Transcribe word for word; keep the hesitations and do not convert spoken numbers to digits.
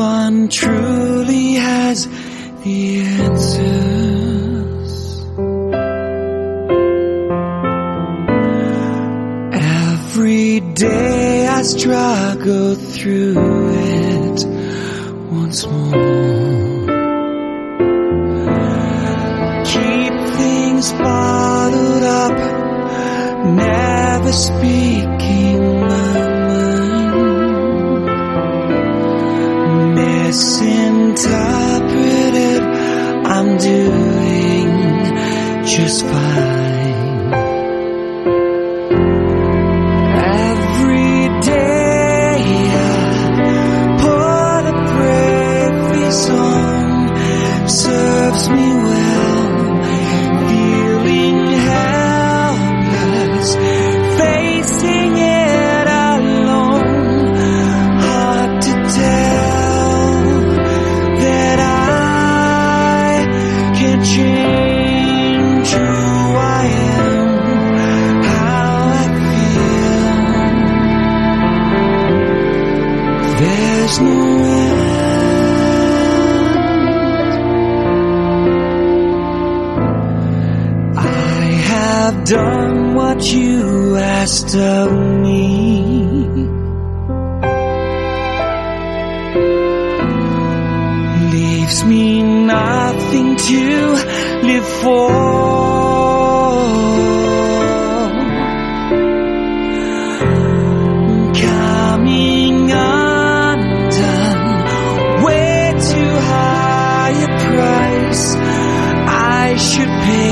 one truly has the answers. Every day I struggle through it once more. Keep things bottled up, never speaking my mind. Misinterpreted, I'm doing just fine. Every day I put a brave face on, serves me well, feeling helpless, facing it alone. Hard to tell that I can change who I am, how I feel. There's no end. I have done what you asked of me. Leaves me nothing to live for. Coming undone, way too high a price I should pay.